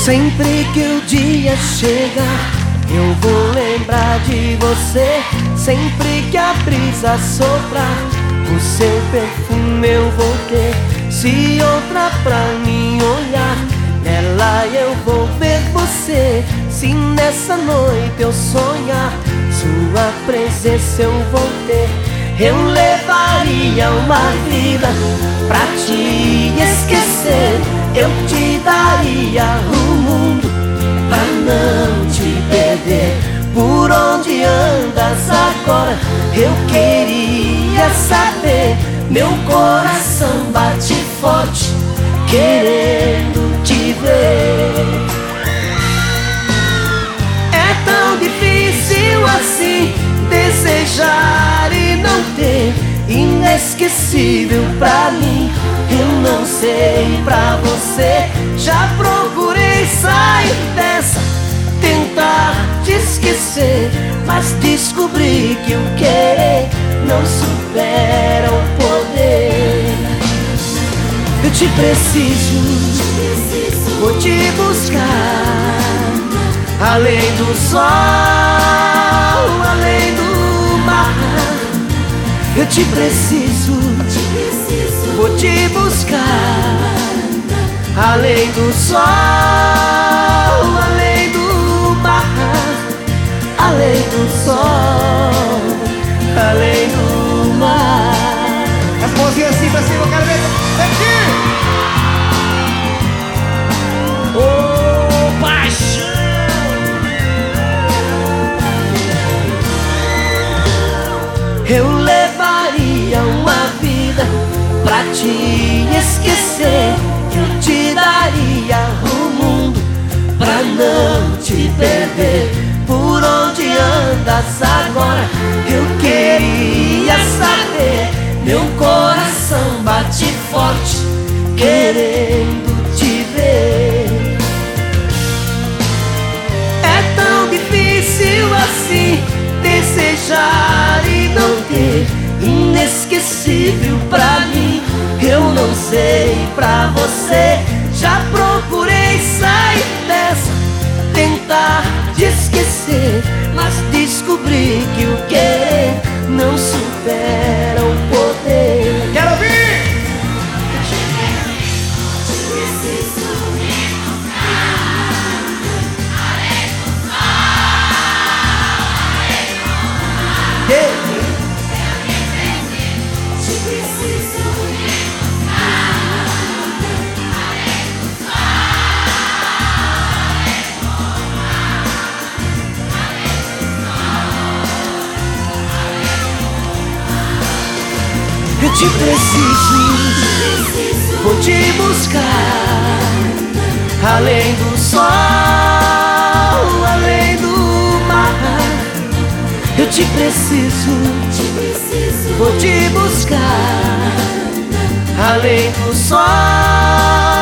Sempre que o dia chegar, eu vou lembrar de você. Sempre que a brisa soprar, o seu perfume eu vou ter. Se outra pra mim olhar, nela eu vou ver você. Se nessa noite eu sonhar, sua presença eu vou ter. Eu levaria uma vida pra te esquecer. Eu te daria o mundo pra não te perder. Por onde andas agora, eu queria saber. Meu coração bate forte, querendo te ver. É tão difícil assim desejar e não ter. Inesquecível pra mim, eu não sei pra você. Já procurei sair dessa, tentar te esquecer, mas descobri que o querer não supera o poder. Eu te preciso, vou te buscar, além do sol, além do mar. Eu te preciso, vou te buscar, além do sol, além do mar, além do sol, além do mar. As mãozinhas assim pra cima, eu quero ver. Aqui! Oh, paixão! Eu levaria uma vida pra te esquecer. Eu te daria o mundo pra não te perder. Por onde andas agora, eu queria saber. Meu coração bate forte, querendo te ver. É tão difícil assim desejar e não ter. Inesquecível pra mim, eu não sei pra você. Já procurei sair dessa, tentar te esquecer, mas descobri que o querer não supera o poder. Quero ouvir! Eu te preciso, vou te buscar, além do sol, além do mar. Eu te preciso, vou te buscar, além do sol,